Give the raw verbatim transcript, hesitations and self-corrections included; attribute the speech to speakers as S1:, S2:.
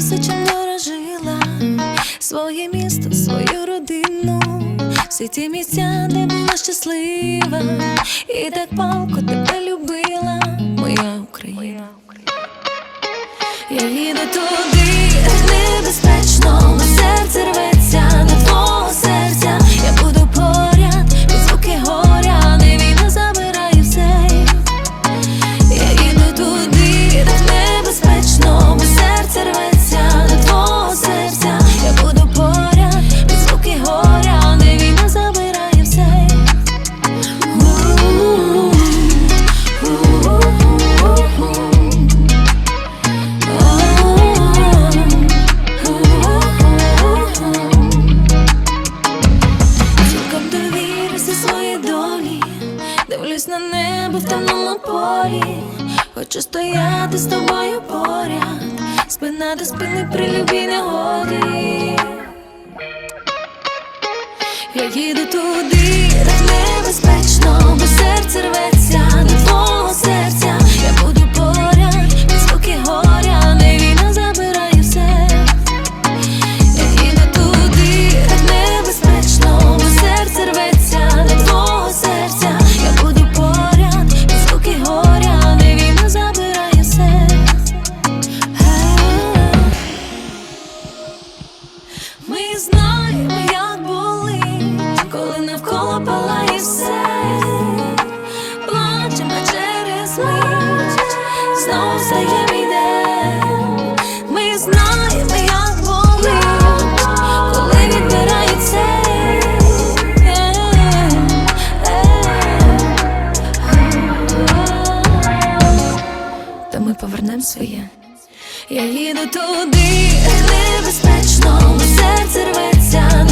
S1: все, чим дорожила, своє місто, свою родину, всі ті місця, де була щаслива, і так палко тебе любила, моя Україна. Я їду туди, де небезпечно, бо серце рветься до твого серця. Я буду поряд, під звуки горя, не війна забирає все. Я їду туди, де небезпечно, бо серце рветься до твого серця. Я буду поряд, під звуки горя, не війна забирає все. Дивлюсь на небо в темному полі, хочу стояти з тобою поряд, спина до спини при любій негоді. Я їду туди, де небезпечно, бо серце рветься до твого серця. Я буду поряд, під звуки горя, не війна забирає все. Я їду туди, де небезпечно, бо серце рветься до твого серця. Я буду поряд, під звуки горя, не війна забирає все. Ми знаємо, як болить, коли навколо палає все. Плачемо через мить, знову встаємо і йдемо. Ми знаємо, як болить, коли відбирають все. Та ми повернемо своє. Я їду туди, де небезпечно, бо серце рветься